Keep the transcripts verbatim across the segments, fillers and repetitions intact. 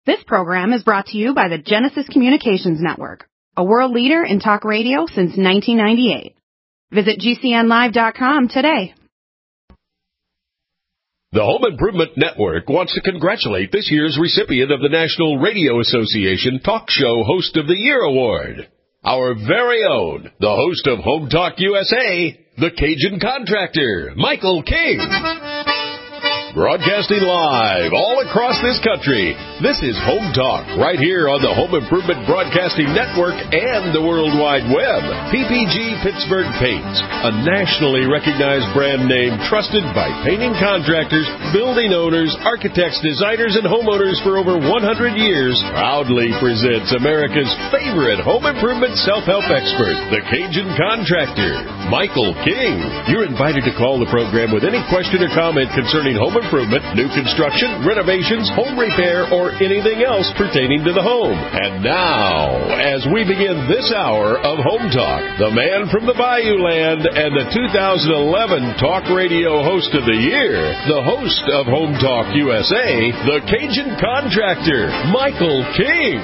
This program is brought to you by the Genesis Communications Network, a world leader in talk radio since nineteen ninety-eight. Visit G C N live dot com today. The Home Improvement Network wants to congratulate this year's recipient of the National Radio Association Talk Show Host of the Year Award. Our very own, the host of Home Talk U S A, the Cajun Contractor, Michael King. Broadcasting live all across this country, this is Home Talk, right here on the Home Improvement Broadcasting Network and the World Wide Web. P P G Pittsburgh Paints, a nationally recognized brand name trusted by painting contractors, building owners, architects, designers, and homeowners for over one hundred years, proudly presents America's favorite home improvement self-help expert, the Cajun Contractor, Michael King. You're invited to call the program with any question or comment concerning home improvement, new construction, renovations, home repair, or anything else pertaining to the home. And now, as we begin this hour of Home Talk, the man from the Bayou Land and the two thousand eleven Talk Radio Host of the Year, the host of Home Talk U S A, the Cajun Contractor, Michael King.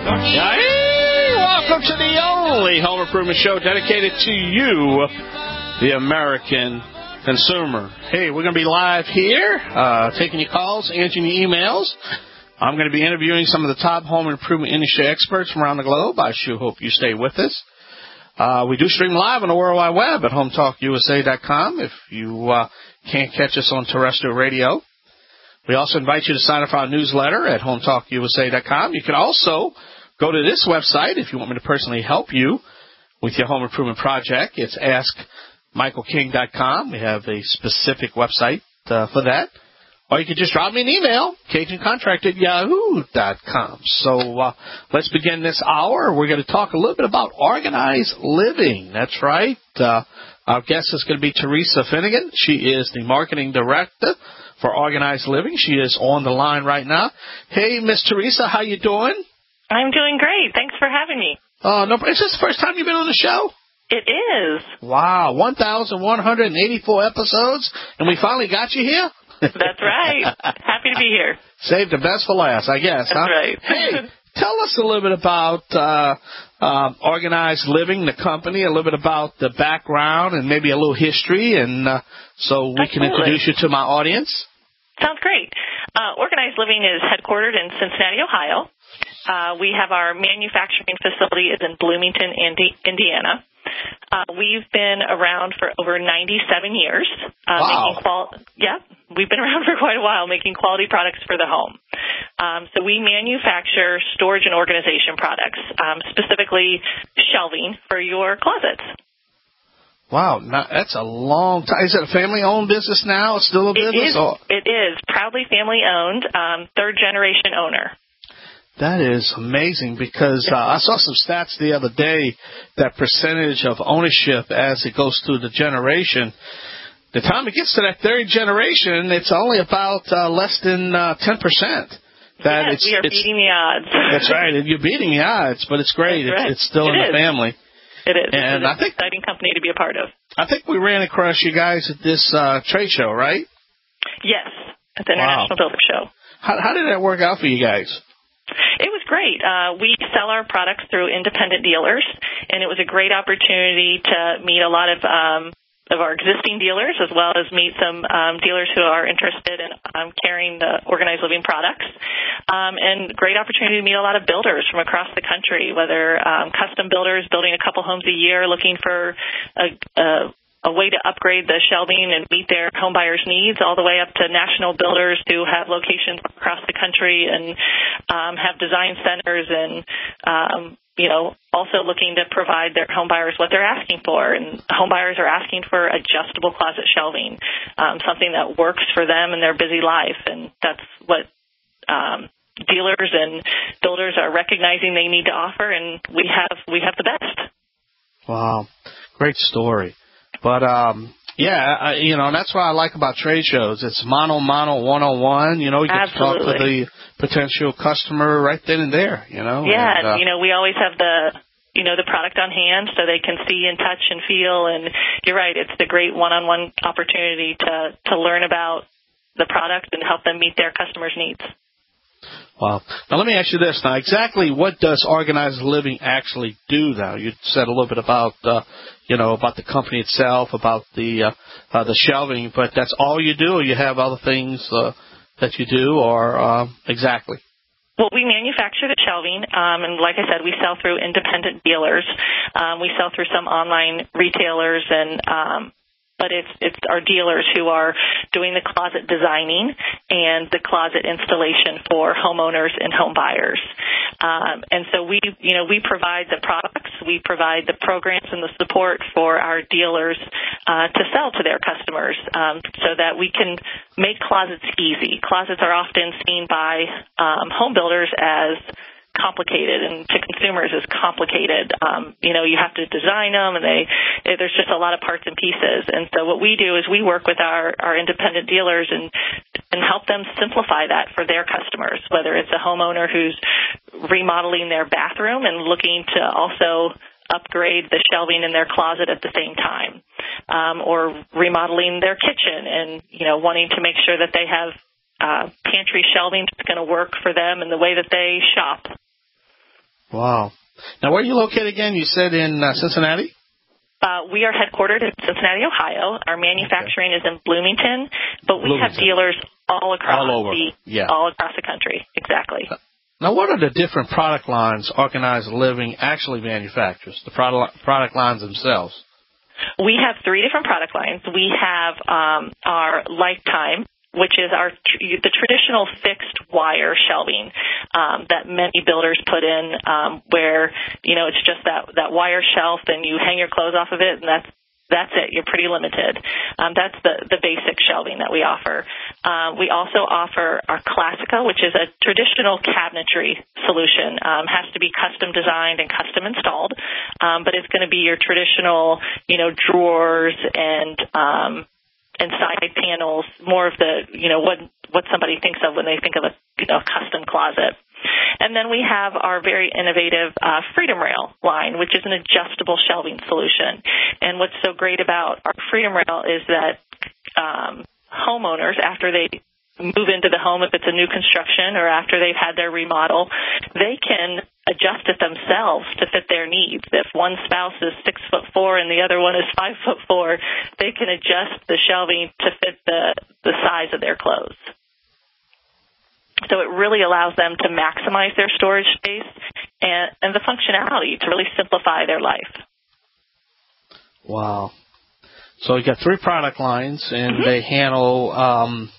Hey, welcome to the only home improvement show dedicated to you, the American consumer. Hey, we're going to be live here, uh, taking your calls, answering your emails. I'm going to be interviewing some of the top home improvement industry experts from around the globe. I sure hope you stay with us. Uh, we do stream live on the World Wide Web at home talk U S A dot com if you uh, can't catch us on terrestrial radio. We also invite you to sign up for our newsletter at home talk U S A dot com. You can also go to this website if you want me to personally help you with your home improvement project. It's ask michael king dot com. We have a specific website uh, for that. Or you can just drop me an email, cajun contractor at yahoo dot com. So uh, let's begin this hour. We're going to talk a little bit about organized living. That's right. Uh, our guest is going to be Teresa Finnegan. She is the marketing director for Organized Living. She is on the line right now. Hey, Miss Teresa, how you doing? I'm doing great. Thanks for having me. Uh, no, is this the first time you've been on the show? It is. Wow, one thousand one hundred eighty-four episodes, and we finally got you here? That's right. Happy to be here. Saved the best for last, I guess. That's huh? right. Hey, tell us a little bit about uh, uh, Organized Living, the company, a little bit about the background and maybe a little history, and uh, so we Absolutely. can introduce you to my audience. Sounds great. Uh, Organized Living is headquartered in Cincinnati, Ohio. Uh, we have our manufacturing facility is in Bloomington, Indi- Indiana. Uh, we've been around for over ninety-seven years. Uh, wow. Making qual- yeah, we've been around for quite a while making quality products for the home. Um, so we manufacture storage and organization products, um, specifically shelving for your closets. Wow, now, that's a long time. Is it a family-owned business now? It's still a business? It is, or? it is proudly family-owned, um, third-generation owner. That is amazing because uh, I saw some stats the other day that percentage of ownership as it goes through the generation. The time it gets to that third generation, it's only about uh, less than uh, ten percent. That yes, it's, we are it's, beating the odds. That's right. You're beating the odds, but it's great. That's right. It's, it's still it in is. the family. It is. And it's I think, an exciting company to be a part of. I think we ran across you guys at this uh, trade show, right? Yes, at the Wow. International Builder Show. How, how did that work out for you guys? It was great. Uh, we sell our products through independent dealers, and it was a great opportunity to meet a lot of um, of our existing dealers, as well as meet some um, dealers who are interested in um, carrying the Organized Living products, um, and great opportunity to meet a lot of builders from across the country, whether um, custom builders building a couple homes a year looking for a, a a way to upgrade the shelving and meet their home buyers' needs, all the way up to national builders who have locations across the country and um, have design centers and, um, you know, also looking to provide their home buyers what they're asking for. And home buyers are asking for adjustable closet shelving, um, something that works for them in their busy life. And that's what um, dealers and builders are recognizing they need to offer, and we have we have the best. Wow. Great story. But, um, yeah, I, you know, and that's what I like about trade shows. It's mono, mono, one-on-one. You know, you get Absolutely. to talk to the potential customer right then and there, you know. Yeah, and, uh, you know, we always have the, you know, the product on hand so they can see and touch and feel. And you're right, it's the great one-on-one opportunity to, to learn about the product and help them meet their customers' needs. Wow. Now, let me ask you this. Now, exactly what does Organized Living actually do now? You said a little bit about, uh, you know, about the company itself, about the uh, uh, the shelving, but that's all you do, or you have other things uh, that you do, or uh, exactly? Well, we manufacture the shelving, um, and like I said, we sell through independent dealers. Um, we sell through some online retailers, and um, but it's it's our dealers who are doing the closet designing and the closet installation for homeowners and home buyers. Um, and so we, you know, we provide the products, we provide the programs and the support for our dealers uh, to sell to their customers, um, so that we can make closets easy. Closets are often seen by um, home builders as complicated, and to consumers is complicated. Um, you know, you have to design them, and they there's just a lot of parts and pieces. And so what we do is we work with our, our independent dealers and and help them simplify that for their customers, whether it's a homeowner who's remodeling their bathroom and looking to also upgrade the shelving in their closet at the same time, um, or remodeling their kitchen and, you know, wanting to make sure that they have uh, pantry shelving that's going to work for them in the way that they shop. Wow. Now, where are you located again? You said in uh, Cincinnati? Uh, we are headquartered in Cincinnati, Ohio. Our manufacturing okay. is in Bloomington, but we Bloomington. have dealers all across all over. the yeah. all across the country. Exactly. Now, what are the different product lines Organized Living actually manufactures? The product product lines themselves. We have three different product lines. We have um, our Lifetime, which is our the traditional fixed wire shelving um, that many builders put in, um, where you know it's just that that wire shelf, and you hang your clothes off of it, and that's that's it. You're pretty limited. Um, that's the the basic shelving that we offer. Uh, we also offer our Classica, which is a traditional cabinetry solution. Um, has to be custom designed and custom installed, um, but it's going to be your traditional, you know, drawers and um, and side panels, more of the, you know, what what somebody thinks of when they think of a, you know, custom closet. And then we have our very innovative uh, Freedom Rail line, which is an adjustable shelving solution. And what's so great about our Freedom Rail is that um, homeowners, after they move into the home, if it's a new construction or after they've had their remodel, they can adjust it themselves to fit their needs. If one spouse is six foot four and the other one is five foot four, they can adjust the shelving to fit the, the size of their clothes. So it really allows them to maximize their storage space and, and the functionality to really simplify their life. Wow. So you got three product lines, and mm-hmm. they handle, um,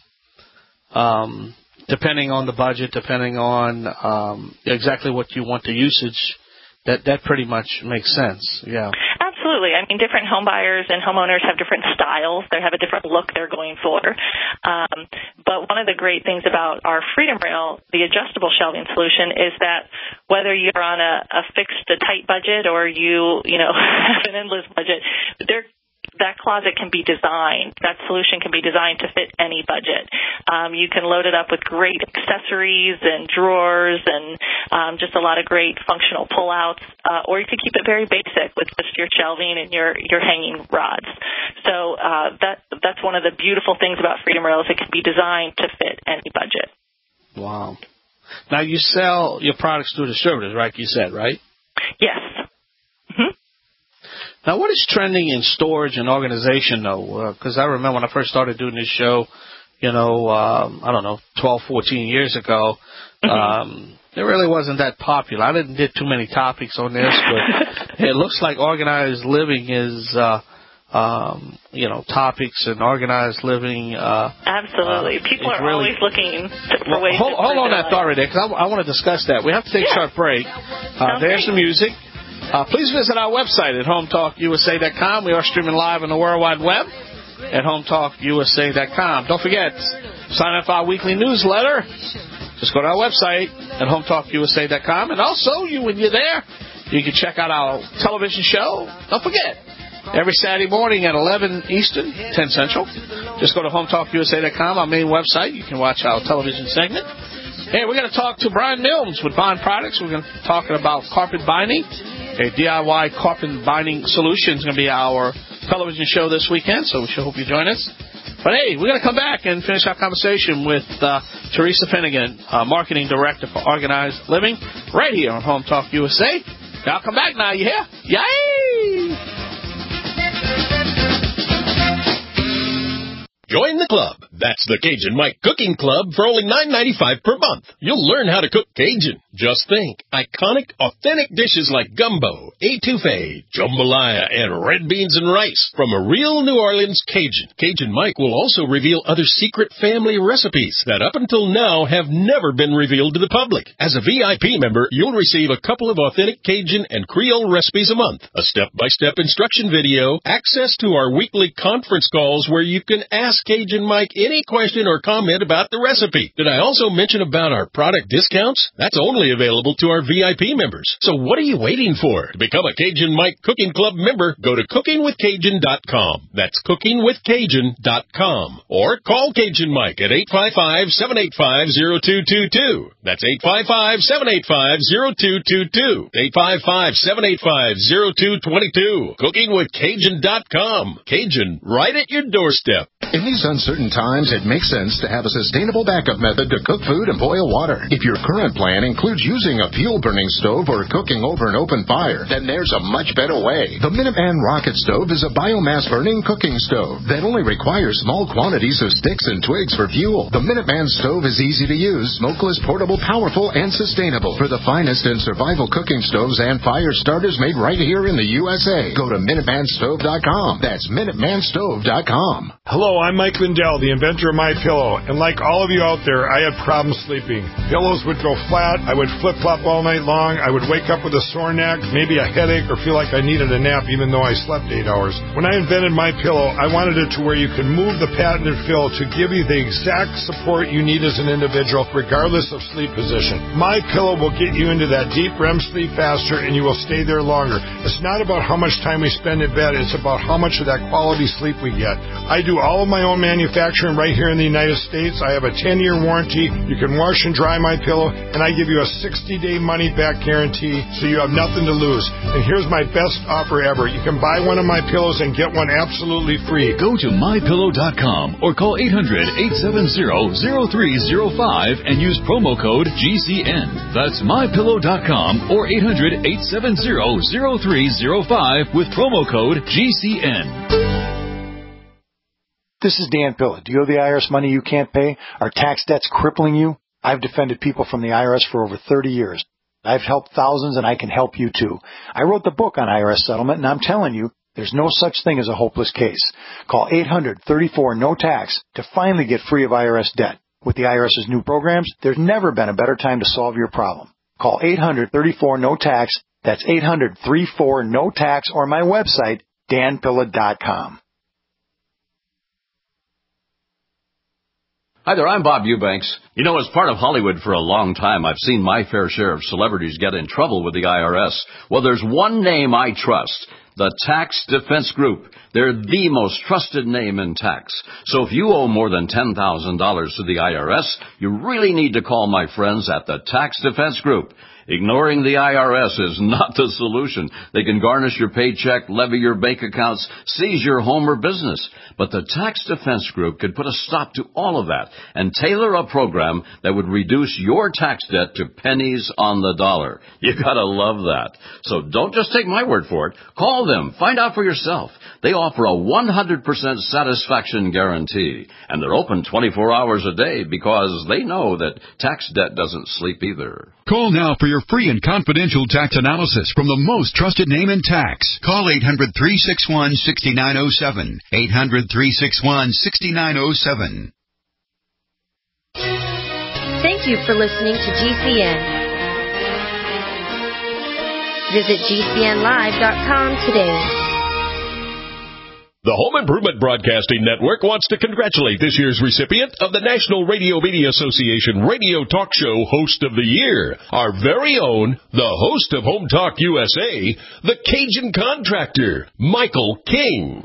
um, depending on the budget, depending on um, exactly what you want the usage, that, that pretty much makes sense. Yeah. Absolutely. I mean, different home buyers and homeowners have different styles. They have a different look they're going for. Um, but one of the great things about our Freedom Rail, the adjustable shelving solution, is that whether you're on a, a fixed, a tight budget, or you, you know, have an endless budget, there that closet can be designed, that solution can be designed to fit any budget. Um, you can load it up with great accessories and drawers and um, just a lot of great functional pullouts, uh, or you could keep it very basic with just your shelving and your, your hanging rods. So uh, that that's one of the beautiful things about Freedom Rail is it can be designed to fit any budget. Wow. Now, you sell your products through distributors, right? You said, right? Yes. Mm-hmm. Now, what is trending in storage and organization, though? Because uh, I remember when I first started doing this show, you know, um, I don't know, twelve, fourteen years ago, mm-hmm. um, it really wasn't that popular. I didn't get too many topics on this, but it looks like organized living is, uh, um, you know, topics and organized living. Uh, Absolutely. Uh, People are really, always looking for well, ways hold, to hold on their that thought right there, because I, I want to discuss that. We have to take yeah. a short break. Uh, there's the music. Uh, please visit our website at home talk u s a dot com. We are streaming live on the World Wide Web at home talk u s a dot com. Don't forget, sign up for our weekly newsletter. Just go to our website at home talk u s a dot com. And also, you when you're there, you can check out our television show. Don't forget, every Saturday morning at eleven Eastern, ten Central. Just go to home talk u s a dot com, our main website. You can watch our television segment. Hey, we're going to talk to Brian Milnes with Bond Products. We're going to be talking about carpet binding. A D I Y carpet binding solution is going to be our television show this weekend, so we sure hope you join us. But hey, we're going to come back and finish our conversation with uh, Teresa Finnegan, uh, Marketing Director for Organized Living, right here on Home Talk U S A. Y'all come back now, you hear? Yay! Join the club. That's the Cajun Mike Cooking Club for only nine ninety-five per month. You'll learn how to cook Cajun. Just think, iconic, authentic dishes like gumbo, etouffee, jambalaya, and red beans and rice from a real New Orleans Cajun. Cajun Mike will also reveal other secret family recipes that up until now have never been revealed to the public. As a V I P member, you'll receive a couple of authentic Cajun and Creole recipes a month, a step-by-step instruction video, access to our weekly conference calls where you can ask Cajun Mike any question or comment about the recipe. Did I also mention about our product discounts? That's only available to our V I P members. So what are you waiting for? To become a Cajun Mike Cooking Club member, go to cooking with cajun dot com. That's cooking with cajun dot com. Or call Cajun Mike at eight five five, seven eight five, zero two two two. That's eight five five, seven eight five, zero two two two. eight five five, seven eight five, zero two two two. cooking with cajun dot com. Cajun, right at your doorstep. In these uncertain times, it makes sense to have a sustainable backup method to cook food and boil water. If your current plan includes using a fuel-burning stove or cooking over an open fire, then there's a much better way. The Minuteman Rocket Stove is a biomass-burning cooking stove that only requires small quantities of sticks and twigs for fuel. The Minuteman Stove is easy to use, smokeless, portable, powerful, and sustainable. For the finest in survival cooking stoves and fire starters made right here in the U S A, go to minuteman stove dot com. That's minuteman stove dot com. Hello, I'm Mike Lindell, the inventor of MyPillow, and like all of you out there, I had problems sleeping. Pillows would go flat, I would flip-flop all night long, I would wake up with a sore neck, maybe a headache, or feel like I needed a nap even though I slept eight hours. When I invented MyPillow, I wanted it to where you can move the patented fill to give you the exact support you need as an individual, regardless of sleep position. MyPillow will get you into that deep R E M sleep faster, and you will stay there longer. It's not about how much time we spend in bed, it's about how much of that quality sleep we get. I do all of my own manufacturing right here in the United States. I have a ten-year warranty. You can wash and dry my pillow, and I give you a sixty-day money-back guarantee, so you have nothing to lose. And here's my best offer ever. You can buy one of my pillows and get one absolutely free. Go to my pillow dot com or call eight hundred, eight seven zero, zero three zero five and use promo code G C N. That's my pillow dot com or eight hundred, eight seven zero, zero three zero five with promo code G C N. This is Dan Pilla. Do you owe the I R S money you can't pay? Are tax debts crippling you? I've defended people from the I R S for over thirty years. I've helped thousands, and I can help you too. I wrote the book on I R S settlement, and I'm telling you, there's no such thing as a hopeless case. Call eight hundred, thirty-four, no tax to finally get free of I R S debt. With the IRS's new programs, there's never been a better time to solve your problem. Call eight hundred, thirty-four, no tax. That's eight hundred, thirty-four, no tax, or my website, dan pilla dot com. Hi there, I'm Bob Eubanks. You know, as part of Hollywood for a long time, I've seen my fair share of celebrities get in trouble with the I R S. Well, there's one name I trust, the Tax Defense Group. They're the most trusted name in tax. So if you owe more than ten thousand dollars to the I R S, you really need to call my friends at the Tax Defense Group. Ignoring the I R S is not the solution. They can garnish your paycheck, levy your bank accounts, seize your home or business. But the Tax Defense Group could put a stop to all of that and tailor a program that would reduce your tax debt to pennies on the dollar. You gotta love that. So don't just take my word for it. Call them. Find out for yourself. They offer a one hundred percent satisfaction guarantee. And they're open twenty-four hours a day because they know that tax debt doesn't sleep either. Call now for your free and confidential tax analysis from the most trusted name in tax. Call eight hundred, three six one, six nine zero seven. eight hundred, three six one, six nine zero seven. Thank you for listening to G C N. Visit G C N live dot com today. The Home Improvement Broadcasting Network wants to congratulate this year's recipient of the National Radio Media Association Radio Talk Show Host of the Year, our very own, the host of Home Talk U S A, the Cajun Contractor, Michael King.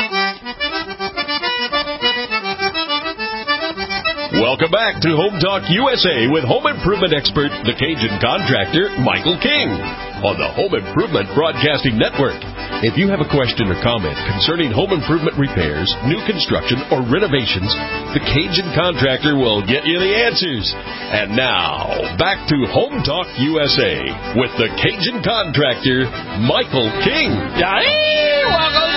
Welcome back to Home Talk U S A with home improvement expert, the Cajun Contractor, Michael King, on the Home Improvement Broadcasting Network. If you have a question or comment concerning home improvement repairs, new construction, or renovations, the Cajun Contractor will get you the answers. And now, back to Home Talk U S A with the Cajun Contractor, Michael King. Hey, welcome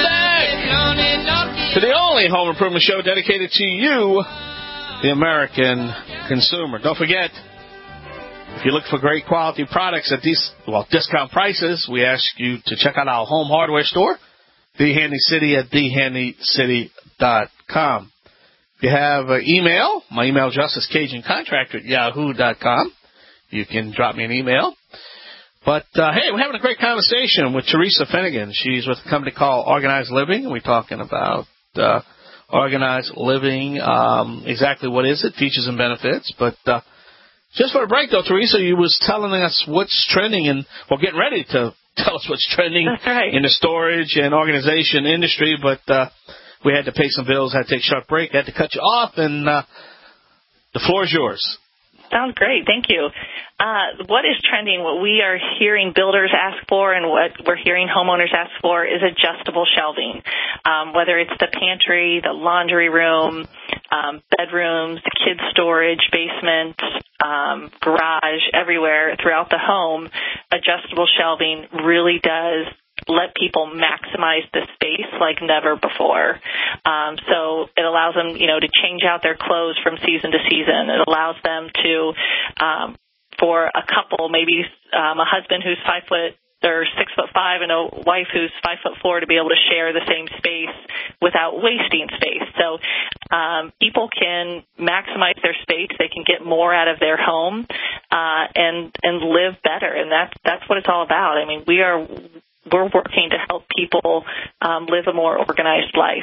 back to the only home improvement show dedicated to you, the American consumer. Don't forget, if you look for great quality products at these, well, discount prices, we ask you to check out our home hardware store, The Handy City at the handy city dot com. If you have an email, my email address is cajun contractor at yahoo dot com. You can drop me an email. But, uh, hey, we're having a great conversation with Teresa Finnegan. She's with a company called Organized Living, and we're talking about uh, organized living, um, exactly what is it, features and benefits. But uh, just for a break, though, Teresa, you was telling us what's trending, and well, getting ready to tell us what's trending right. in the storage and organization industry. But uh, we had to pay some bills, had to take a short break, had to cut you off, and uh, the floor is yours. Sounds great. Thank you. Uh, what is trending, what we are hearing builders ask for and what we're hearing homeowners ask for is adjustable shelving, um, whether it's the pantry, the laundry room, um, bedrooms, kids' storage, basement, um, garage, everywhere throughout the home. Adjustable shelving really does let people maximize the space like never before. Um, so it allows them, you know, to change out their clothes from season to season. It allows them to, um, for a couple, maybe um, a husband who's five foot or six foot five and a wife who's five foot four to be able to share the same space without wasting space. So um, people can maximize their space. They can get more out of their home uh, and and live better. And that's that's what it's all about. I mean, we are. We're working to help people um, live a more organized life.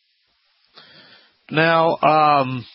Now, um,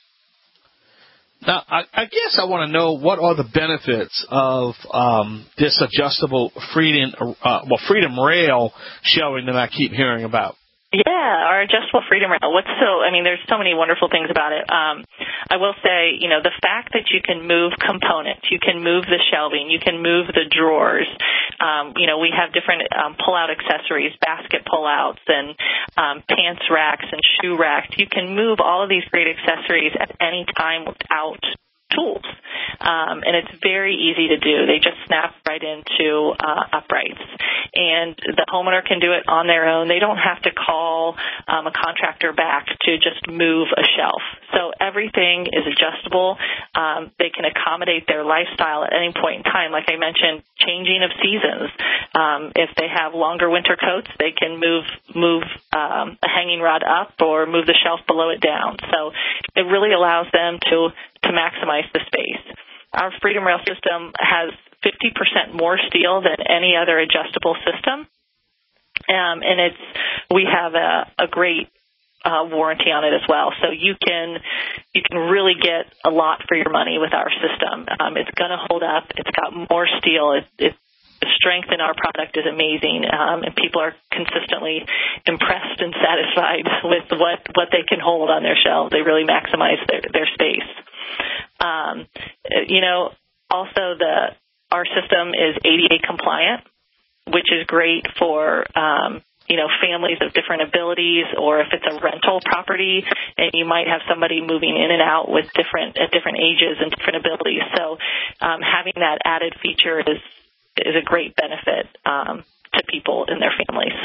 now I, I guess I want to know what are the benefits of um, this adjustable Freedom, uh, well, Freedom Rail shelving that I keep hearing about. Yeah, our adjustable Freedom Rail. What's so? I mean, there's so many wonderful things about it. Um, I will say, you know, the fact that you can move components, you can move the shelving, you can move the drawers. Um, you know, we have different um, pull-out accessories, basket pull-outs, and um, pants racks and shoe racks. You can move all of these great accessories at any time without tools. Um, and it's very easy to do. They just snap right into uh, uprights. And the homeowner can do it on their own. They don't have to call um, a contractor back to just move a shelf. So everything is adjustable. Um, they can accommodate their lifestyle at any point in time. Like I mentioned, changing of seasons. Um, if they have longer winter coats, they can move move um, a hanging rod up or move the shelf below it down. So it really allows them to to maximize the space. Our Freedom Rail system has fifty percent more steel than any other adjustable system, um, and it's we have a, a great uh, warranty on it as well. So you can you can really get a lot for your money with our system. Um, it's going to hold up. It's got more steel. It, it, the strength in our product is amazing, um, and people are consistently impressed and satisfied with what, what they can hold on their shelves. They really maximize their, their space. Um, you know, also the our system is A D A compliant, which is great for um, you know families of different abilities, or if it's a rental property and you might have somebody moving in and out with different at different ages and different abilities. So um, having that added feature is is a great benefit um, to people and their families.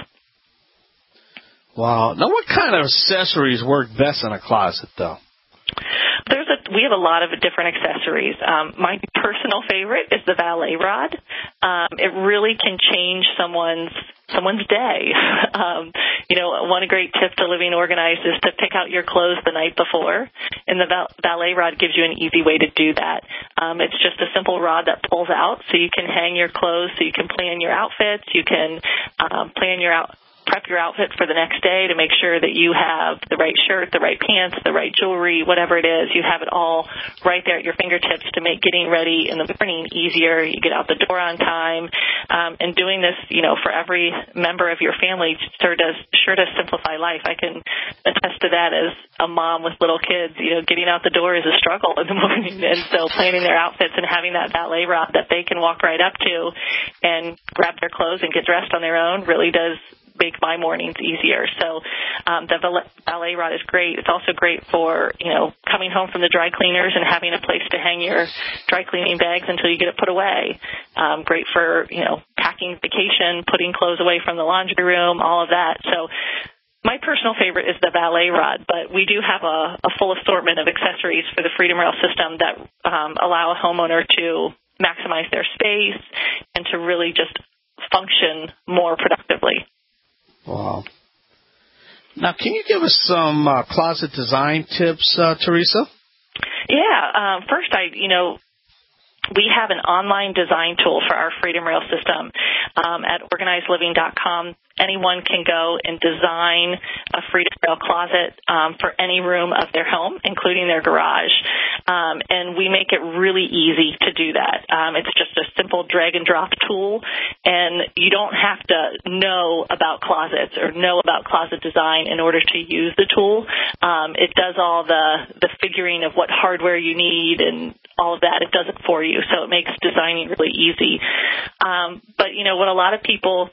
Wow. Now, what kind of accessories work best in a closet, though? There's a, we have a lot of different accessories. Um, my personal favorite is the valet rod. Um, it really can change someone's someone's day. um, you know, one great tip to living organized is to pick out your clothes the night before, and the val- valet rod gives you an easy way to do that. Um, it's just a simple rod that pulls out, so you can hang your clothes, so you can plan your outfits, you can um, plan your out. prep your outfit for the next day to make sure that you have the right shirt, the right pants, the right jewelry, whatever it is. You have it all right there at your fingertips to make getting ready in the morning easier. You get out the door on time. Um, and doing this, you know, for every member of your family sure does, sure does simplify life. I can attest to that as a mom with little kids. You know, getting out the door is a struggle in the morning. And so planning their outfits and having that valet rod that they can walk right up to and grab their clothes and get dressed on their own really does make my mornings easier. So um, the valet rod is great. It's also great for, you know, coming home from the dry cleaners and having a place to hang your dry cleaning bags until you get it put away. Um, great for, you know, packing vacation, putting clothes away from the laundry room, all of that. So my personal favorite is the valet rod, but we do have a, a full assortment of accessories for the Freedom Rail system that um, allow a homeowner to maximize their space and to really just function more productively. Wow. Now, can you give us some uh, closet design tips, uh, Teresa? Yeah. Um, first, I, you know, we have an online design tool for our Freedom Rail system um, at organized living dot com. Anyone can go and design a Freedom Rail closet um, for any room of their home, including their garage. Um, and we make it really easy to do that. Um, it's just a simple drag and drop tool, and you don't have to know about closets or know about closet design in order to use the tool. Um, it does all the, the figuring of what hardware you need and all of that. It does it for you, so it makes designing really easy. Um, but, you know, what a lot of people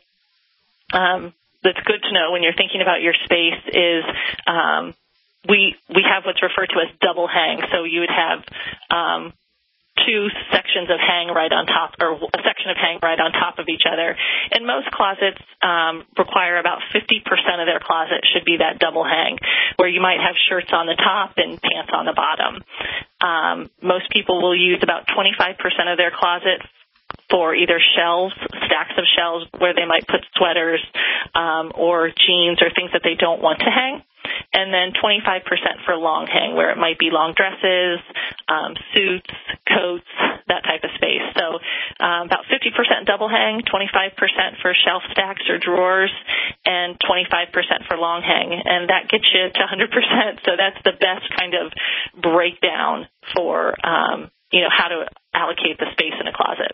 Um, that's good to know when you're thinking about your space is um, we we have what's referred to as double hang. So you would have um, two sections of hang right on top, or a section of hang right on top of each other. And most closets um, require about fifty percent of their closet should be that double hang, where you might have shirts on the top and pants on the bottom. Um, most people will use about twenty-five percent of their closet for either shelves, stacks of shelves where they might put sweaters um, or jeans or things that they don't want to hang, and then twenty-five percent for long hang, where it might be long dresses, um, suits, coats, that type of space. So um, about fifty percent double hang, twenty-five percent for shelf stacks or drawers, and twenty-five percent for long hang, and that gets you to one hundred percent. So that's the best kind of breakdown for um, you know, how to allocate the space in a closet.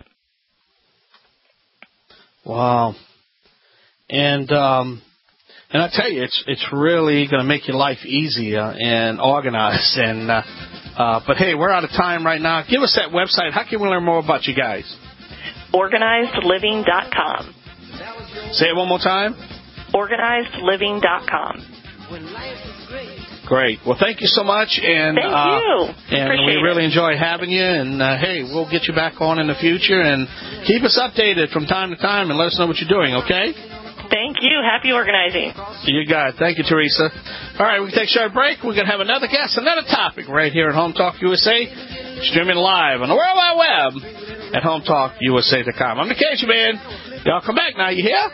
Wow. And um, and I tell you, it's it's really going to make your life easier and organized. And uh, uh, but hey, we're out of time right now. Give us that website. How can we learn more about you guys? organized living dot com. Say it one more time. organized living dot com. Great. Well, thank you so much. And thank uh, you. And Appreciate we really it. enjoy having you. And, uh, hey, we'll get you back on in the future. And keep us updated from time to time and let us know what you're doing, okay? Thank you. Happy organizing. You got it. Thank you, Teresa. All right, we can take a short break. We're going to have another guest, another topic right here at Home Talk U S A, streaming live on the World Wide Web at home talk u s a dot com. I'm the Cajun Man. Y'all come back now, you hear?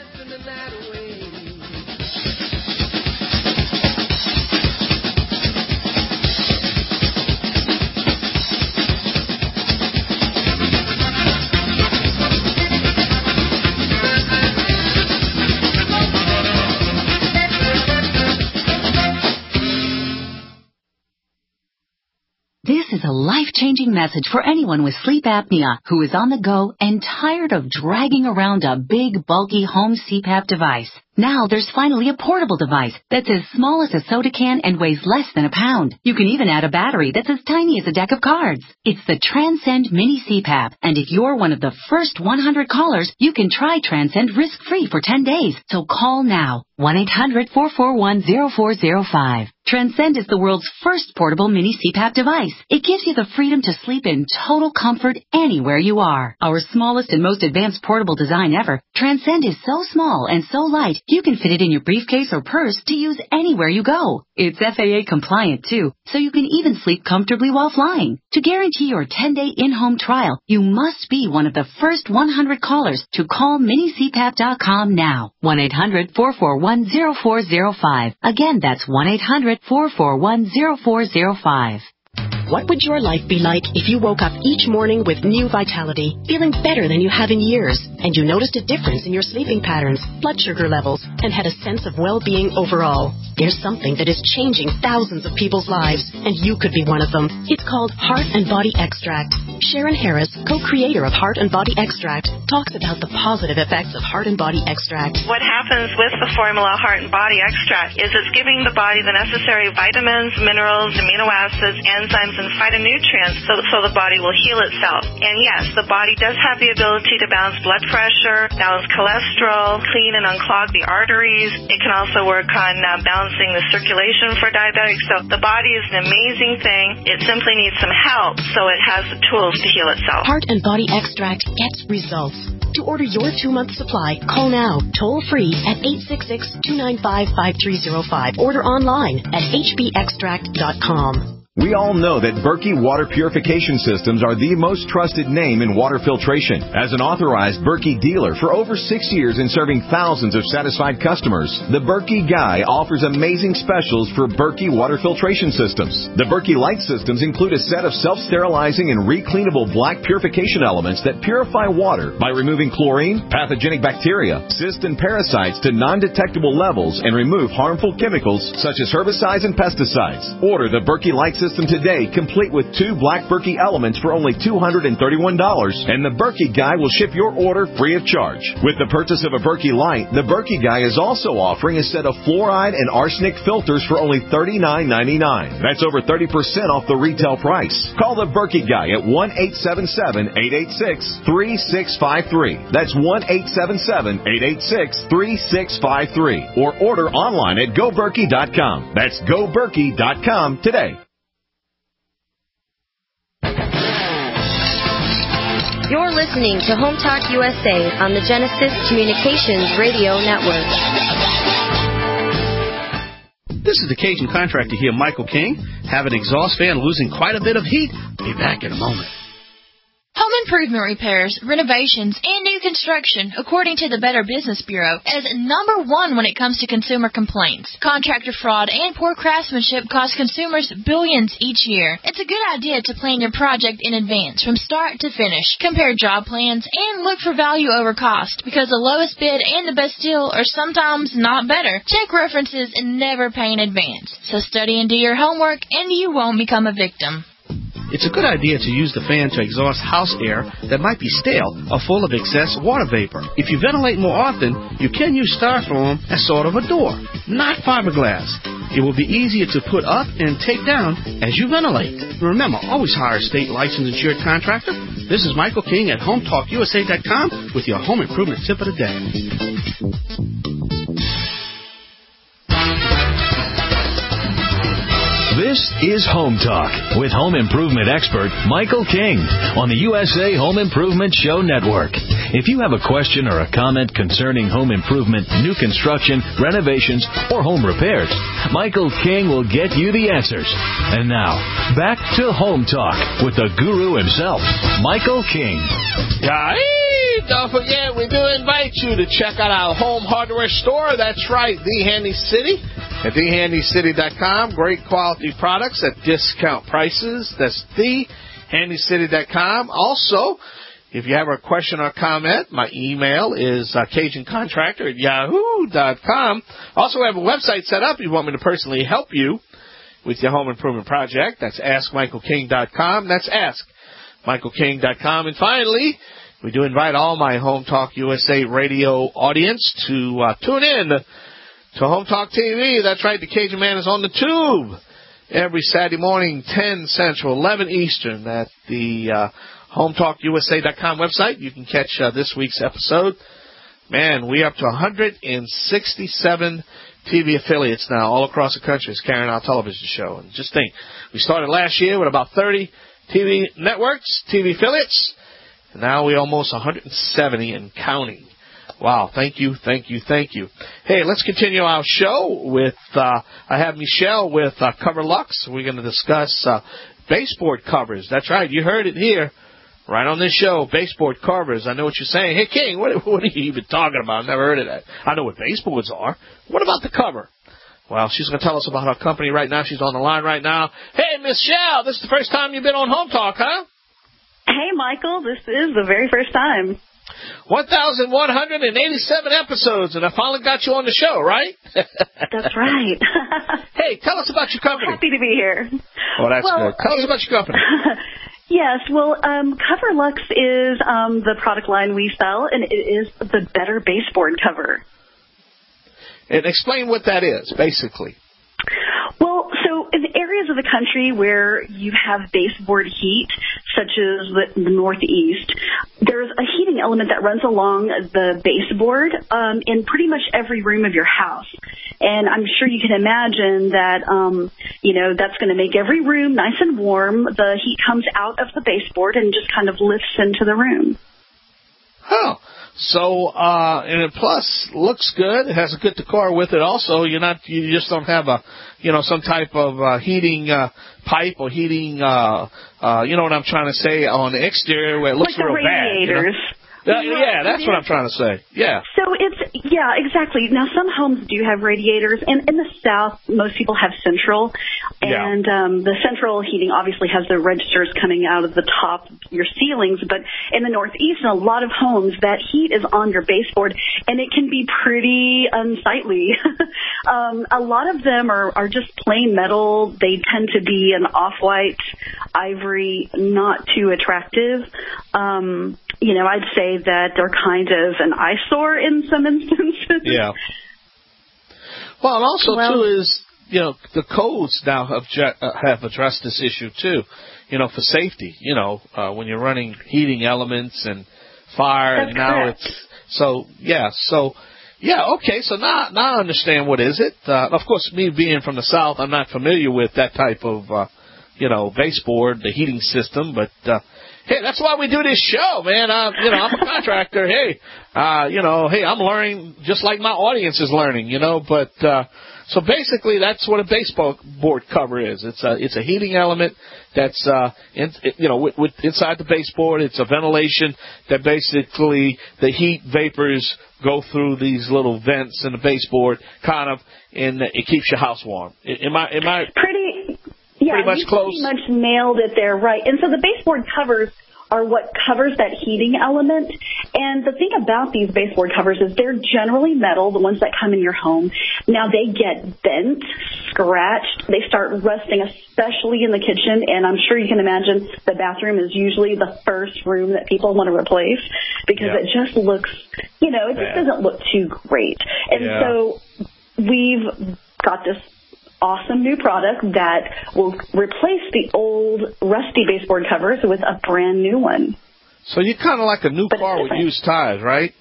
This is a life-changing message for anyone with sleep apnea who is on the go and tired of dragging around a big, bulky home C PAP device. Now there's finally a portable device that's as small as a soda can and weighs less than a pound. You can even add a battery that's as tiny as a deck of cards. It's the Transcend Mini C PAP, and if you're one of the first one hundred callers, you can try Transcend risk-free for ten days. So call now, one eight hundred four four one zero four zero five. Transcend is the world's first portable mini C PAP device. It gives you the freedom to sleep in total comfort anywhere you are. Our smallest and most advanced portable design ever, Transcend is so small and so light, you can fit it in your briefcase or purse to use anywhere you go. It's F A A compliant too, so you can even sleep comfortably while flying. To guarantee your ten-day in-home trial, you must be one of the first one hundred callers to call mini c pap dot com now. one eight hundred four four one zero four zero five. Again, that's one eight hundred four four one zero four zero five. What would your life be like if you woke up each morning with new vitality, feeling better than you have in years, and you noticed a difference in your sleeping patterns, blood sugar levels, and had a sense of well-being overall? There's something that is changing thousands of people's lives, and you could be one of them. It's called Heart and Body Extract. Sharon Harris, co-creator of Heart and Body Extract, talks about the positive effects of Heart and Body Extract. What happens with the formula Heart and Body Extract is it's giving the body the necessary vitamins, minerals, amino acids, enzymes, and phytonutrients so, so the body will heal itself. And yes, the body does have the ability to balance blood pressure, balance cholesterol, clean and unclog the arteries. It can also work on uh, balancing the circulation for diabetics. So the body is an amazing thing. It simply needs some help so it has the tools to heal itself. Heart and Body Extract gets results. To order your two-month supply, call now, toll-free at eight six six, two nine five, five three zero five. Order online at h b extract dot com. We all know that Berkey Water Purification Systems are the most trusted name in water filtration. As an authorized Berkey dealer for over six years and serving thousands of satisfied customers, the Berkey Guy offers amazing specials for Berkey Water Filtration Systems. The Berkey Light Systems include a set of self-sterilizing and recleanable black purification elements that purify water by removing chlorine, pathogenic bacteria, cysts, and parasites to non-detectable levels and remove harmful chemicals such as herbicides and pesticides. Order the Berkey Light System today, complete with two black Berkey elements for only two hundred thirty-one dollars, and the Berkey Guy will ship your order free of charge. With the purchase of a Berkey Light, the Berkey Guy is also offering a set of fluoride and arsenic filters for only thirty-nine ninety-nine. That's over thirty percent off the retail price. Call the Berkey Guy at one eight seven seven, eight eight six, three six five three. That's one eight seven seven, eight eight six, three six five three. Or order online at go berkey dot com. That's go berkey dot com today. You're listening to Home Talk U S A on the Genesis Communications Radio Network. This is the Cajun Contractor here, Michael King. Have an exhaust fan losing quite a bit of heat? Be back in a moment. Home improvement repairs, renovations, and new construction, according to the Better Business Bureau, is number one when it comes to consumer complaints. Contractor fraud and poor craftsmanship cost consumers billions each year. It's a good idea to plan your project in advance, from start to finish. Compare job plans and look for value over cost, because the lowest bid and the best deal are sometimes not better. Check references and never pay in advance. So study and do your homework, and you won't become a victim. It's a good idea to use the fan to exhaust house air that might be stale or full of excess water vapor. If you ventilate more often, you can use styrofoam as sort of a door, not fiberglass. It will be easier to put up and take down as you ventilate. Remember, always hire a state licensed insured contractor. This is Michael King at home talk u s a dot com with your home improvement tip of the day. This is Home Talk with home improvement expert Michael King on the U S A Home Improvement Show Network. If you have a question or a comment concerning home improvement, new construction, renovations, or home repairs, Michael King will get you the answers. And now, back to Home Talk with the guru himself, Michael King. Yeah, don't forget, we do invite you to check out our home hardware store. That's right, The Handy City. At the handy city dot com, great quality products at discount prices. That's the handy city dot com. Also, if you have a question or comment, my email is uh, cajun contractor at yahoo dot com. Also, I have a website set up if you want me to personally help you with your home improvement project. That's ask michael king dot com. That's ask michael king dot com. And finally, we do invite all my Home Talk U S A radio audience to uh, tune in to Home Talk T V. That's right, the Cajun Man is on the tube every Saturday morning, ten Central, eleven Eastern, at the uh, home talk u s a dot com website. You can catch uh, this week's episode. Man, we're up to one hundred sixty-seven T V affiliates now all across the country is carrying our television show. And just think, we started last year with about thirty T V networks, T V affiliates, and now we're almost one hundred seventy and counting. Wow, thank you, thank you, thank you. Hey, let's continue our show with, uh, I have Michelle with uh, CoverLux. We're going to discuss uh, baseboard covers. That's right, you heard it here, right on this show, baseboard covers. I know what you're saying. Hey, King, what, what are you even talking about? I've never heard of that. I know what baseboards are. What about the cover? Well, she's going to tell us about her company right now. She's on the line right now. Hey, Miss Shell, this is the first time you've been on Home Talk, huh? Hey, Michael, this is the very first time. one thousand one hundred eighty-seven episodes, and I finally got you on the show, right? That's right. Hey, tell us about your company. Well, happy to be here. Oh, that's well, good. Tell us about your company. Yes, well, um, CoverLux is um, the product line we sell, and it is the Better Baseboard cover. And explain what that is, basically. Well, so in areas of the country where you have baseboard heat, such as the, the Northeast, there's a heating element that runs along the baseboard um, in pretty much every room of your house. And I'm sure you can imagine that, um, you know, that's going to make every room nice and warm. The heat comes out of the baseboard and just kind of lifts into the room. Oh, so, uh, and it plus looks good. It has a good decor with it also. You're not, you just don't have a, you know, some type of, uh, heating, uh, pipe or heating, uh, uh, you know what I'm trying to say, on the exterior where it looks like real the radiators. bad. You know? Uh, yeah, that's what I'm trying to say. Yeah. So it's, yeah, exactly. Now, some homes do have radiators, and in the South, most people have central, and yeah. um, the central heating obviously has the registers coming out of the top of your ceilings, but in the Northeast, in a lot of homes, that heat is on your baseboard, and it can be pretty unsightly. um, a lot of them are, are just plain metal. They tend to be an off-white, ivory, not too attractive. Um, you know, I'd say that they're kind of an eyesore in some instances. Yeah. Well, and also, well, too, is, you know, the codes now have, have addressed this issue, too, you know, for safety, you know, uh, when you're running heating elements and fire. That's and now correct. it's, so, yeah, so, yeah, okay, so now, now I understand what is it. Uh, of course, me being from the South, I'm not familiar with that type of, uh, you know, baseboard, the heating system, but, uh, hey, that's why we do this show, man. Uh, you know, I'm a contractor. Hey, uh, you know, hey, I'm learning just like my audience is learning, you know. But uh, so basically, that's what a baseboard cover is. It's a it's a heating element that's uh, in, you know, with, with inside the baseboard. It's a ventilation that basically the heat vapors go through these little vents in the baseboard, kind of, and it keeps your house warm. Am I am I pretty? Yeah, pretty much you close. pretty much nailed it there, right. And so the baseboard covers are what covers that heating element. And the thing about these baseboard covers is they're generally metal, the ones that come in your home. Now, they get bent, scratched. They start rusting, especially in the kitchen. And I'm sure you can imagine the bathroom is usually the first room that people want to replace because yeah. it just looks, you know, it just Bad. doesn't look too great. And yeah. so we've got this awesome new product that will replace the old rusty baseboard covers with a brand new one. So you're kind of like a new but car with used tires, right?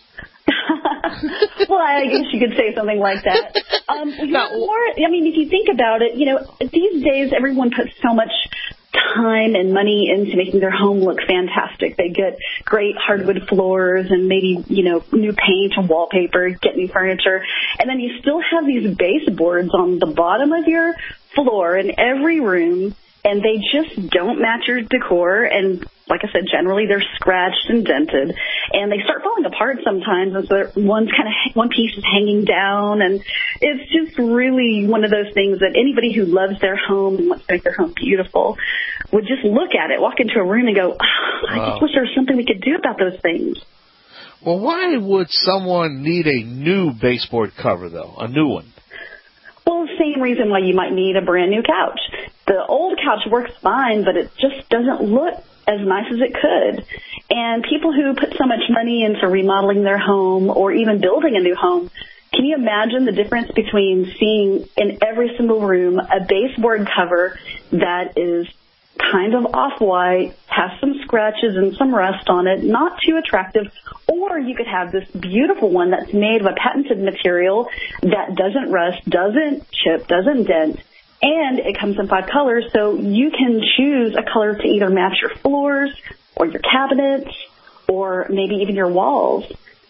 Well, I guess you could say something like that. Um, now, more, I mean, if you think about it, you know, these days everyone puts so much time and money into making their home look fantastic. They get great hardwood floors and maybe, you know, new paint and wallpaper, get new furniture. And then you still have these baseboards on the bottom of your floor in every room, and they just don't match your decor. And like I said, generally they're scratched and dented, and they start falling apart sometimes. And so one's kind of one piece is hanging down, and it's just really one of those things that anybody who loves their home and wants to make their home beautiful would just look at it, walk into a room, and go, oh, "I wow. just wish there was something we could do about those things." Well, why would someone need a new baseboard cover, though, a new one? Well, the same reason why you might need a brand new couch. The old couch works fine, but it just doesn't look as nice as it could. And people who put so much money into remodeling their home or even building a new home, can you imagine the difference between seeing in every single room a baseboard cover that is kind of off-white, has some scratches and some rust on it, not too attractive, or you could have this beautiful one that's made of a patented material that doesn't rust, doesn't chip, doesn't dent, and it comes in five colors, so you can choose a color to either match your floors or your cabinets or maybe even your walls.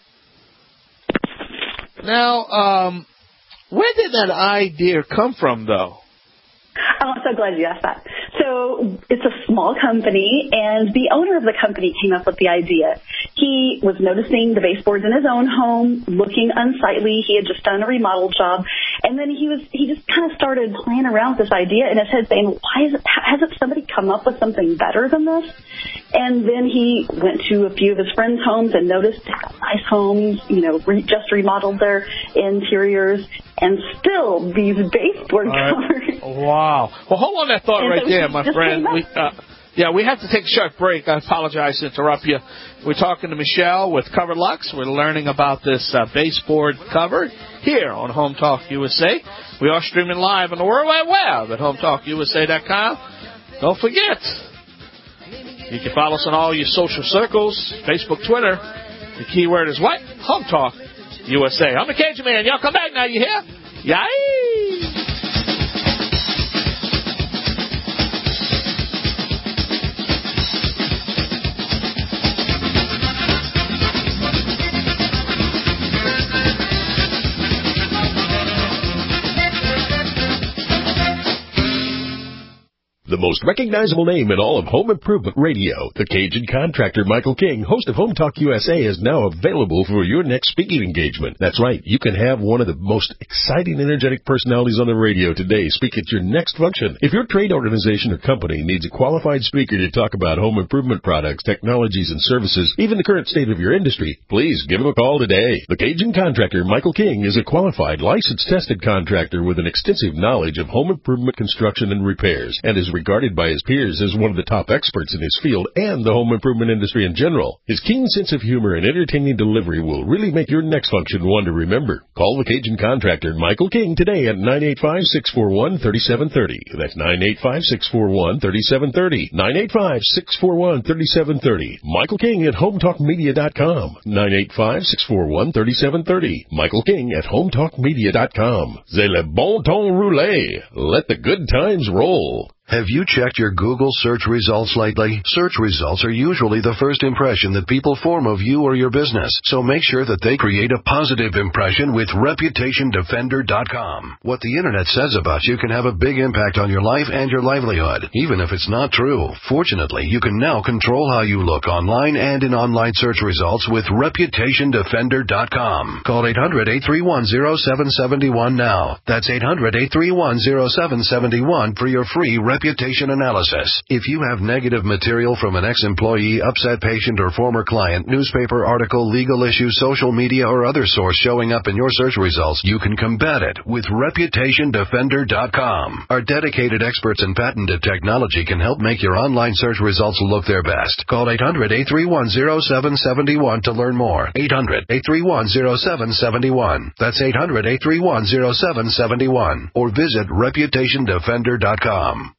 Now, um, where did that idea come from, though? Oh, I'm so glad you asked that. So it's a small company, and the owner of the company came up with the idea. He was noticing the baseboards in his own home looking unsightly. He had just done a remodel job, And then he was he just kind of started playing around with this idea in his head, saying, "Why is it, hasn't somebody come up with something better than this?" And then he went to a few of his friends' homes and noticed nice homes, you know, re- just remodeled their interiors, and still these baseboard right. covers. Wow. Well, hold on that thought and right so there, my friend. We, uh, yeah, we have to take a short break. I apologize to interrupt you. We're talking to Michelle with Cover Lux. We're learning about this uh, baseboard cover here on Home Talk U S A. We are streaming live on the World Wide Web at home talk u s a dot com. Don't forget, you can follow us on all your social circles, Facebook, Twitter. The keyword is what? Home Talk U S A. I'm the Cajun Man. Y'all come back now, you hear? Yay! The most recognizable name in all of home improvement radio, the Cajun contractor Michael King, host of Home Talk U S A, is now available for your next speaking engagement. That's right, you can have one of the most exciting, energetic personalities on the radio today speak at your next function. If your trade organization or company needs a qualified speaker to talk about home improvement products, technologies, and services, even the current state of your industry, please give him a call today. The Cajun contractor Michael King is a qualified, licensed, tested contractor with an extensive knowledge of home improvement construction and repairs, and is regarded by his peers as one of the top experts in his field and the home improvement industry in general. His keen sense of humor and entertaining delivery will really make your next function one to remember. Call the Cajun contractor Michael King today at nine eight five, six four one, three seven three zero. That's nine eight five, six four one, three seven three zero. nine eight five, six four one, three seven three zero. Michael King at home talk media dot com. nine eight five, six four one, three seven three zero. Michael King at home talk media dot com. C'est le bon ton roulé. Let the good times roll. Have you checked your Google search results lately? Search results are usually the first impression that people form of you or your business, so make sure that they create a positive impression with reputation defender dot com. What the Internet says about you can have a big impact on your life and your livelihood, even if it's not true. Fortunately, you can now control how you look online and in online search results with reputation defender dot com. Call eight hundred, eight three one, zero seven seven one now. That's eight hundred, eight three one, zero seven seven one for your free reputation analysis. If you have negative material from an ex-employee, upset patient, or former client, newspaper article, legal issue, social media, or other source showing up in your search results, you can combat it with reputation defender dot com. Our dedicated experts in patented technology can help make your online search results look their best. Call eight hundred, eight three one, zero seven seven one to learn more. eight hundred, eight three one, zero seven seven one. That's eight hundred, eight three one, zero seven seven one. Or visit reputation defender dot com.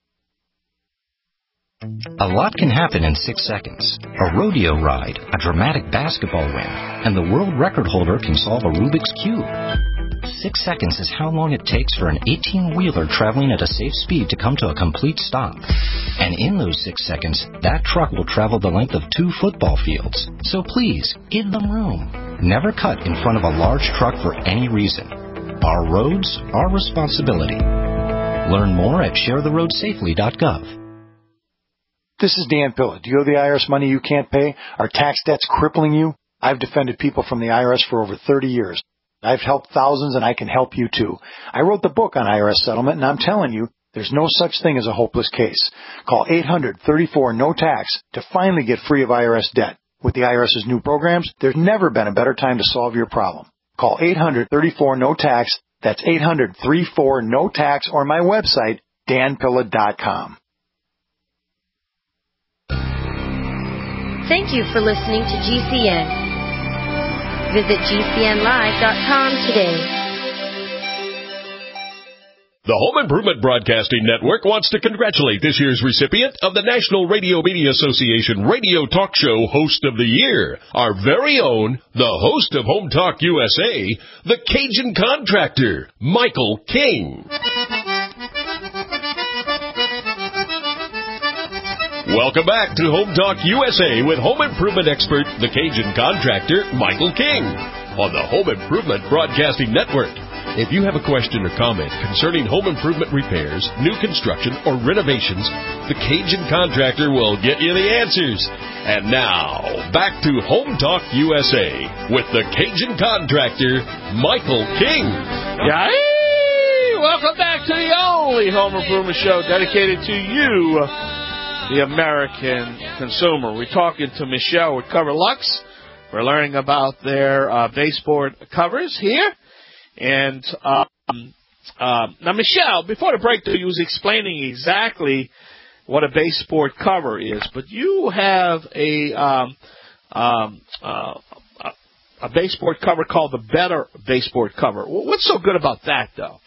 A lot can happen in six seconds. A rodeo ride, a dramatic basketball win, and the world record holder can solve a Rubik's Cube. Six seconds is how long it takes for an eighteen-wheeler traveling at a safe speed to come to a complete stop. And in those six seconds, that truck will travel the length of two football fields. So please, give them room. Never cut in front of a large truck for any reason. Our roads, our responsibility. Learn more at share the road safely dot gov. This is Dan Pilla. Do you owe the I R S money you can't pay? Are tax debts crippling you? I've defended people from the I R S for over thirty years. I've helped thousands, and I can help you too. I wrote the book on I R S settlement, and I'm telling you, there's no such thing as a hopeless case. Call eight hundred, thirty-four, no tax to finally get free of I R S debt. With the I R S's new programs, there's never been a better time to solve your problem. Call eight hundred, thirty-four, no tax. That's eight hundred, thirty-four, no tax, or my website, dan pilla dot com. Thank you for listening to G C N. Visit G C N live dot com today. The Home Improvement Broadcasting Network wants to congratulate this year's recipient of the National Radio Media Association Radio Talk Show Host of the Year, our very own, the host of Home Talk U S A, the Cajun Contractor, Michael King. Welcome back to Home Talk U S A with home improvement expert, the Cajun Contractor, Michael King, on the Home Improvement Broadcasting Network. If you have a question or comment concerning home improvement repairs, new construction, or renovations, the Cajun Contractor will get you the answers. And now, back to Home Talk U S A with the Cajun Contractor, Michael King. Yay! welcome back to the only home improvement show dedicated to you, the American consumer. We're talking to Michelle with CoverLux. We're learning about their uh, baseboard covers here. And um, uh, now, Michelle, before the break, you was explaining exactly what a baseboard cover is, but you have a um, um, uh, a baseboard cover called the Better Baseboard Cover. What's so good about that, though?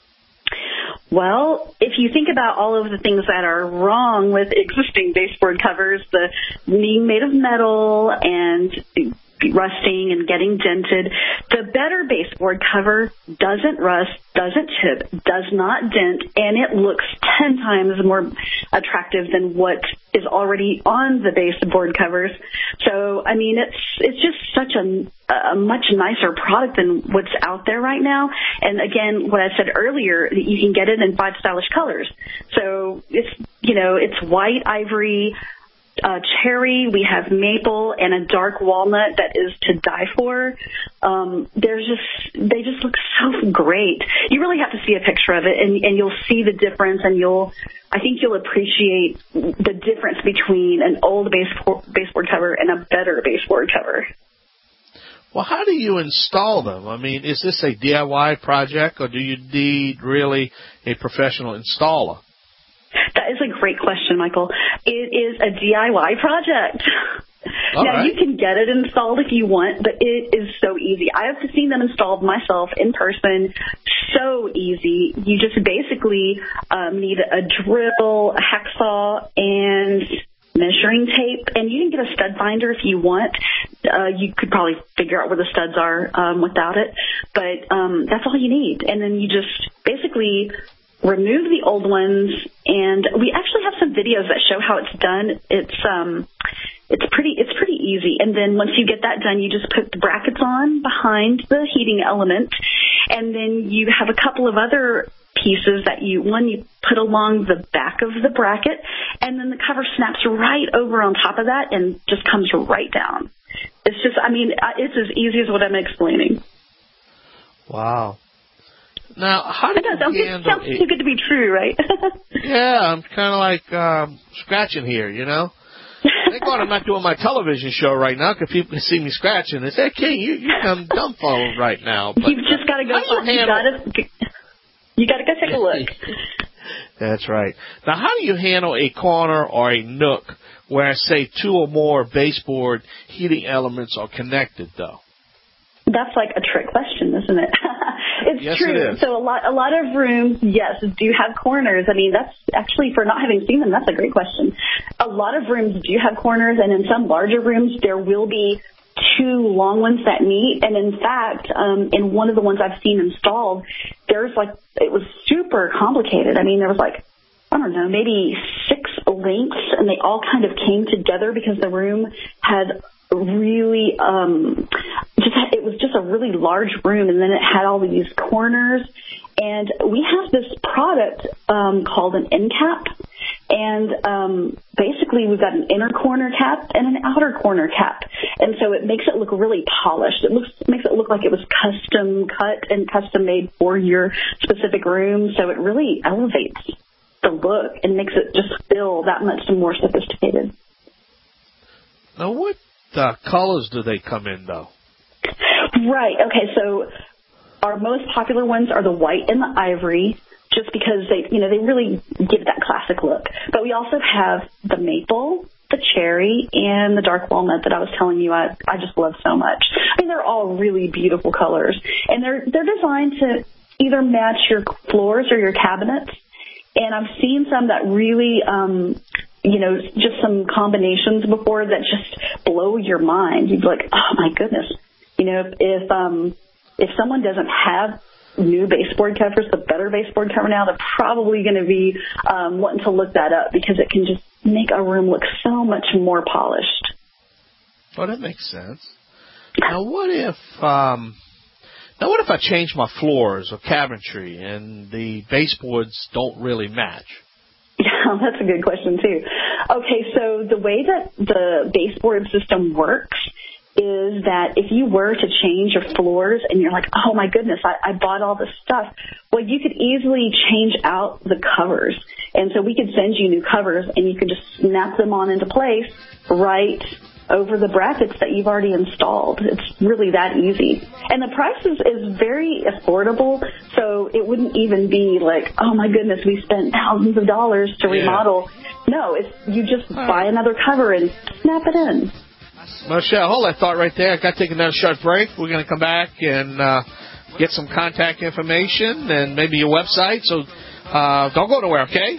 Well, if you think about all of the things that are wrong with existing baseboard covers, the being made of metal and rusting and getting dented, the Better Baseboard Cover doesn't rust, doesn't chip, does not dent, and it looks ten times more attractive than what is already on the baseboard covers. So, I mean, it's it's just such a, a much nicer product than what's out there right now. And again, what I said earlier, you can get it in five stylish colors. So it's, you know, it's white, ivory, Uh, cherry, we have maple, and a dark walnut that is to die for. Um, there's just, they just look so great. You really have to see a picture of it, and, and you'll see the difference, and you'll, I think you'll appreciate the difference between an old baseboard, baseboard cover and a better baseboard cover. Well, how do you install them? I mean, is this a D I Y project, or do you need really a professional installer? That is a great question, Michael. It is a D I Y project. All now, right. you can get it installed if you want, but it is so easy. I have seen them installed myself in person. So easy. You just basically um, need a drill, a hacksaw, and measuring tape, and you can get a stud finder if you want. Uh, you could probably figure out where the studs are um, without it, but um, that's all you need. And then you just basically remove the old ones, and we actually have some videos that show how it's done. It's um, it's pretty it's pretty easy. And then once you get that done, you just put the brackets on behind the heating element, and then you have a couple of other pieces that you, one you put along the back of the bracket, and then the cover snaps right over on top of that and just comes right down. It's just, I mean, it's as easy as what I'm explaining. Wow. Now, how do you sounds, handle sounds it? too good to be true, right? Yeah, I'm kind of like um, scratching here, you know. Thank God I'm not doing my television show right now because people can see me scratching. They say, King, you, you come dumbfounded right now. But, You've just got to go. how do you You got to. You got to go take a look. That's right. Now, how do you handle a corner or a nook where, say, two or more baseboard heating elements are connected, though? That's like a trick question, isn't it? It's yes, true. It is. So a lot, a lot of rooms, yes, do have corners. I mean, that's actually, for not having seen them, that's a great question. A lot of rooms do have corners, and in some larger rooms, there will be two long ones that meet. And in fact, um, in one of the ones I've seen installed, there's like, it was super complicated. I mean, there was like, I don't know, maybe six links, and they all kind of came together because the room had really, um, just it was just a really large room, and then it had all these corners. And we have this product um, called an end cap, and um, basically we've got an inner corner cap and an outer corner cap, and so it makes it look really polished. It looks makes it look like it was custom cut and custom made for your specific room. So it really elevates the look and makes it just feel that much more sophisticated. Now, what uh, colors do they come in, though? Right. Okay. So our most popular ones are the white and the ivory, just because they, you know, they really give that classic look. But we also have the maple, the cherry, and the dark walnut that I was telling you I, I just love so much. I mean, they're all really beautiful colors, and they're they're designed to either match your floors or your cabinets. And I've seen some that really, um, you know, just some combinations before that just blow your mind. You'd be like, oh my goodness. You know, if um, if someone doesn't have new baseboard covers, the Better Baseboard Cover now, they're probably going to be um, wanting to look that up because it can just make a room look so much more polished. Oh, that makes sense. Now, what if um, now what if I change my floors or cabinetry and the baseboards don't really match? Yeah, that's a good question too. Okay, so the way that the baseboard system works is that if you were to change your floors and you're like, oh my goodness, I, I bought all this stuff, Well, you could easily change out the covers. And so we could send you new covers, and you could just snap them on into place right over the brackets that you've already installed. It's really that easy. And the price is, is very affordable, so it wouldn't even be like, oh, my goodness, we spent thousands of dollars to remodel. Yeah. No, it's you just huh. buy another cover and snap it in. Michelle, hold that thought right there. I've got to take another short break. We're going to come back and uh, get some contact information and maybe your website. So uh, don't go nowhere, okay?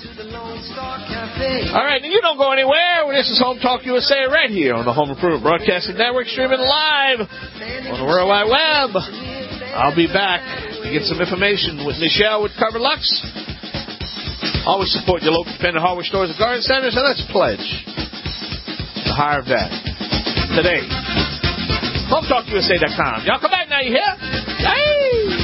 All right, and you don't go anywhere. This is Home Talk U S A right here on the Home Improvement Broadcasting Network, streaming live on the World Wide Web. I'll be back to get some information with Michelle with CoverLux. Always support your local independent hardware stores and garden centers, and let's pledge the higher of that today. Home Talk U S A dot com. Y'all come back now, you hear? Hey!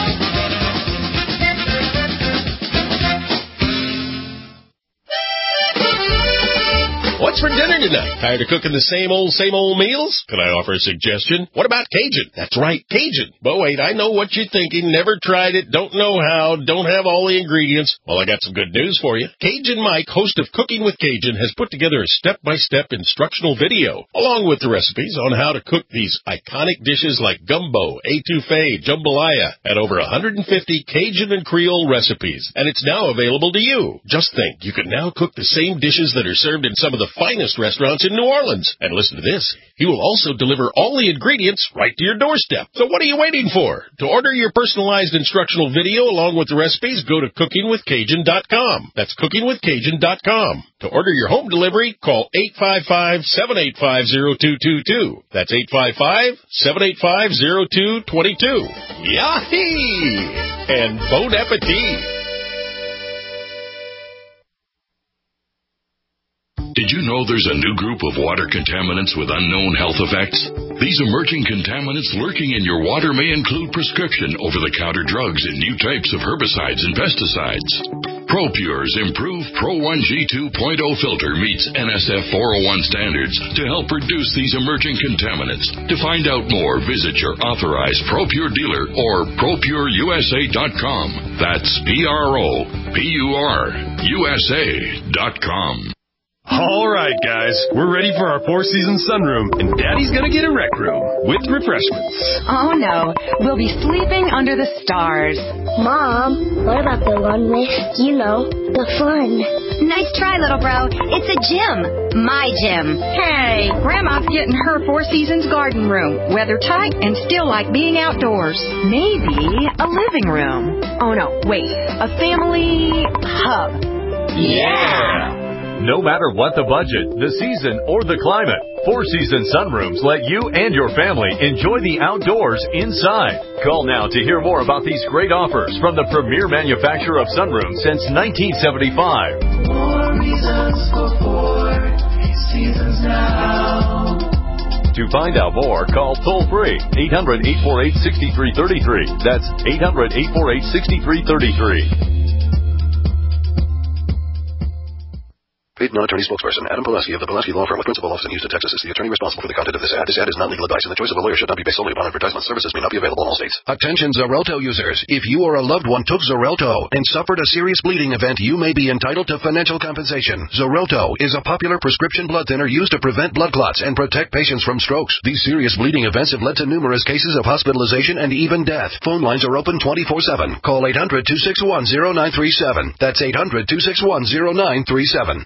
What's for dinner tonight? Tired of cooking the same old, same old meals? Can I offer a suggestion? What about Cajun? That's right, Cajun. But wait, I know what you're thinking. Never tried it, don't know how, don't have all the ingredients. Well, I got some good news for you. Cajun Mike, host of Cooking with Cajun, has put together a step-by-step instructional video, along with the recipes on how to cook these iconic dishes like gumbo, etouffee, jambalaya, and over one hundred fifty Cajun and Creole recipes. And it's now available to you. Just think, you can now cook the same dishes that are served in some of the finest restaurants in New Orleans. And listen to this. He will also deliver all the ingredients right to your doorstep. So what are you waiting for? To order your personalized instructional video along with the recipes, go to cooking with cajun dot com. That's cooking with cajun dot com. To order your home delivery, call eight five five, seven eight five, zero two two two. That's eight five five, seven eight five, zero two two two. Yahee! And bon appetit! Did you know there's a new group of water contaminants with unknown health effects? These emerging contaminants lurking in your water may include prescription over-the-counter drugs and new types of herbicides and pesticides. ProPure's improved Pro one G two point oh filter meets N S F four oh one standards to help reduce these emerging contaminants. To find out more, visit your authorized ProPure dealer or pro pure U S A dot com. That's P R O P U R U S A dot com. All right, guys, we're ready for our four-season sunroom, and Daddy's gonna get a rec room with refreshments. Oh, no. We'll be sleeping under the stars. Mom, what about the one with, you know, the fun? Nice try, little bro. It's a gym. My gym. Hey, Grandma's getting her Four Seasons garden room. Weather tight and still like being outdoors. Maybe a living room. Oh, no, wait. A family hub. Yeah! No matter what the budget, the season, or the climate, Four Seasons Sunrooms let you and your family enjoy the outdoors inside. Call now to hear more about these great offers from the premier manufacturer of sunrooms since nineteen seventy-five. More reasons for Four Seasons now. To find out more, call toll-free eight hundred, eight four eight, six three three three. That's eight hundred, eight four eight, six three three three. Paid non-attorney spokesperson Adam Pulaski of the Pulaski Law Firm with principal office in Houston, Texas, is the attorney responsible for the content of this ad. This ad is not legal advice, and the choice of a lawyer should not be based solely upon advertisement. Services may not be available in all states. Attention Xarelto users. If you or a loved one took Xarelto and suffered a serious bleeding event, you may be entitled to financial compensation. Xarelto is a popular prescription blood thinner used to prevent blood clots and protect patients from strokes. These serious bleeding events have led to numerous cases of hospitalization and even death. Phone lines are open twenty-four seven. Call eight hundred, two six one, zero nine three seven. That's eight hundred, two six one, zero nine three seven.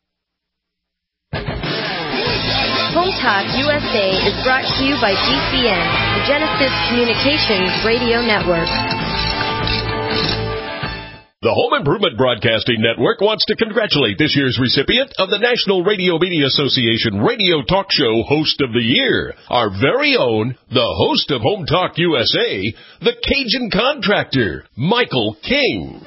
Home Talk U S A is brought to you by G C N, the Genesis Communications Radio Network. The Home Improvement Broadcasting Network wants to congratulate this year's recipient of the National Radio Media Association Radio Talk Show Host of the Year, our very own, the host of Home Talk U S A, the Cajun Contractor, Michael King.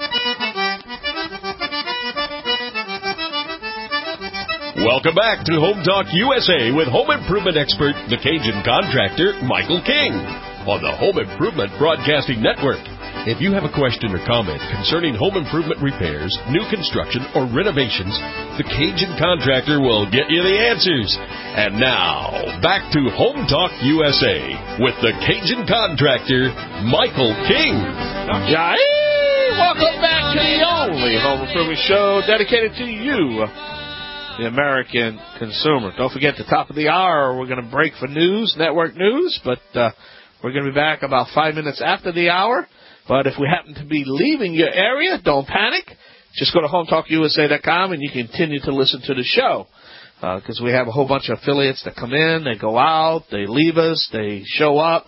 Welcome back to Home Talk U S A with home improvement expert, the Cajun Contractor, Michael King, on the Home Improvement Broadcasting Network. If you have a question or comment concerning home improvement repairs, new construction, or renovations, the Cajun Contractor will get you the answers. And now, back to Home Talk U S A with the Cajun Contractor, Michael King. Yay! Welcome back to the only home improvement show dedicated to you, the American consumer. Don't forget, the top of the hour, we're going to break for news, network news, but uh, we're going to be back about five minutes after the hour. But if we happen to be leaving your area, don't panic. Just go to home talk U S A dot com and you can continue to listen to the show. Because uh, we have a whole bunch of affiliates that come in, they go out, they leave us, they show up.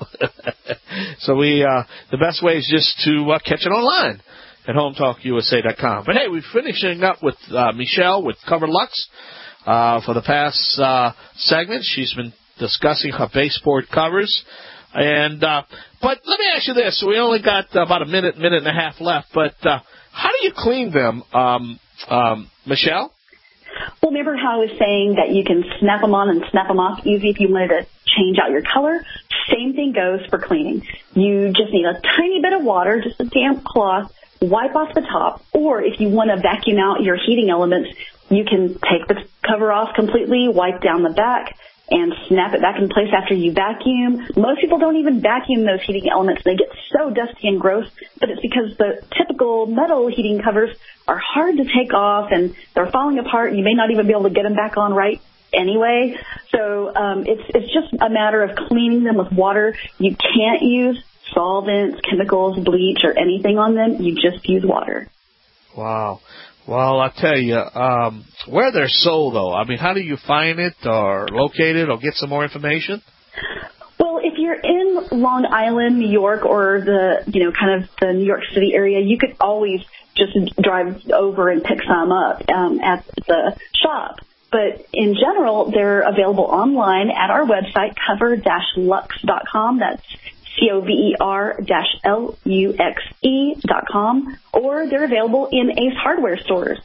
So we, uh, the best way is just to uh, catch it online at home talk U S A dot com. But hey, we're finishing up with uh, Michelle with Cover Lux uh, for the past uh, segment. She's been discussing her baseboard covers. And uh, but let me ask you this: we only got about a minute, minute and a half left. But uh, how do you clean them, um, um, Michelle? Well, remember how I was saying that you can snap them on and snap them off easy if you wanted to change out your color? Same thing goes for cleaning. You just need a tiny bit of water, just a damp cloth, wipe off the top, or if you want to vacuum out your heating elements, you can take the cover off completely, wipe down the back, and snap it back in place after you vacuum. Most people don't even vacuum those heating elements. They get so dusty and gross, but it's because the typical metal heating covers are hard to take off and they're falling apart. You may not even be able to get them back on right anyway. So um, it's it's just a matter of cleaning them with water. You can't use solvents, chemicals, bleach, or anything on them. You just use water. Wow. Well, I tell you, um, where they're sold, though, I mean, how do you find it or locate it or get some more information? Well, if you're in Long Island, New York, or the, you know, kind of the New York City area, you could always just drive over and pick some up um, at the shop. But in general, they're available online at our website, cover dash lux dot com. That's C O V E R L U X E dot com, or they're available in Ace Hardware stores.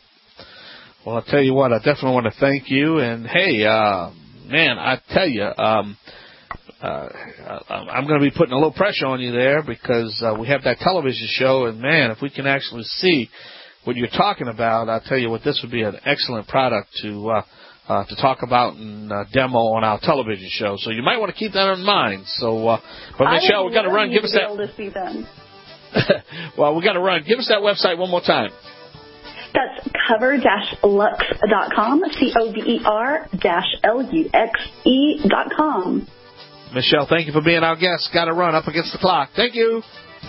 Well, I'll tell you what, I definitely want to thank you. And, hey, uh, man, I tell you, um, uh, I'm going to be putting a little pressure on you there because uh, we have that television show. And, man, if we can actually see what you're talking about, I'll tell you what, this would be an excellent product to uh, Uh, to talk about and uh, demo on our television show. So you might want to keep that in mind. So, uh, but Michelle, we've got to run. Give us that. Able to see them. Well, we got to run. Give us that website one more time. That's cover dash lux dot com. C O V E R L U X E dot com. Michelle, thank you for being our guest. Got to run up against the clock. Thank you.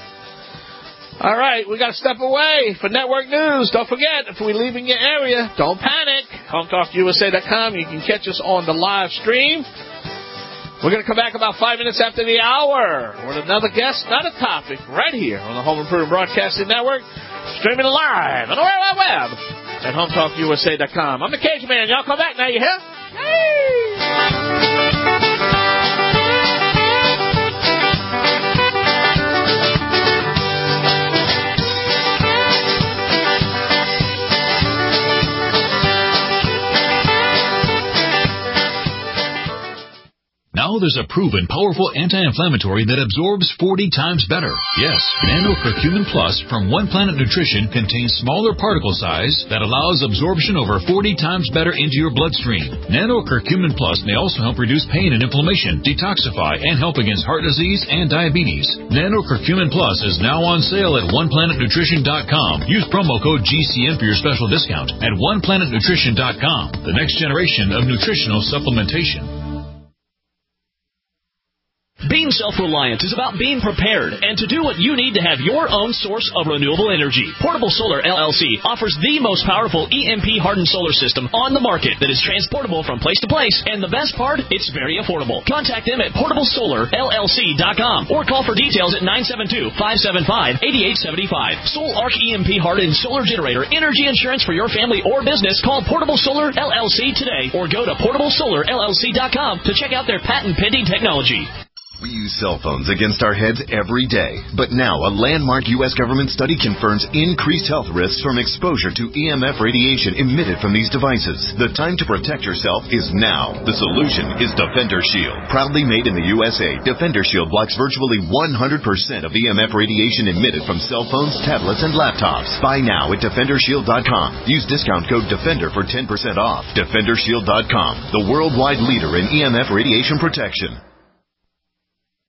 All right, we got to step away for network news. Don't forget, if we're leaving your area, don't panic. home talk U S A dot com. You can catch us on the live stream. We're going to come back about five minutes after the hour with another guest, another topic, right here on the Home Improvement Broadcasting Network, streaming live on the World Wide Web at home talk U S A dot com. I'm the Cajun Man. Y'all come back now, you hear? Hey! Now there's a proven, powerful anti-inflammatory that absorbs forty times better. Yes, Nano Curcumin Plus from One Planet Nutrition contains smaller particle size that allows absorption over forty times better into your bloodstream. Nano Curcumin Plus may also help reduce pain and inflammation, detoxify, and help against heart disease and diabetes. Nano Curcumin Plus is now on sale at one planet nutrition dot com. Use promo code G C N for your special discount at one planet nutrition dot com. The next generation of nutritional supplementation. Being self-reliant is about being prepared and to do what you need to have your own source of renewable energy. Portable Solar L L C offers the most powerful E M P-hardened solar system on the market that is transportable from place to place, and the best part, it's very affordable. Contact them at portable solar L L C dot com or call for details at nine seven two, five seven five, eight eight seven five. Soul Arc E M P-hardened solar generator energy insurance for your family or business. Call Portable Solar L L C today or go to portable solar L L C dot com to check out their patent-pending technology. We use cell phones against our heads every day. But now, a landmark U S government study confirms increased health risks from exposure to E M F radiation emitted from these devices. The time to protect yourself is now. The solution is Defender Shield. Proudly made in the U S A, Defender Shield blocks virtually one hundred percent of E M F radiation emitted from cell phones, tablets, and laptops. Buy now at Defender Shield dot com. Use discount code DEFENDER for ten percent off. Defender Shield dot com, the worldwide leader in E M F radiation protection.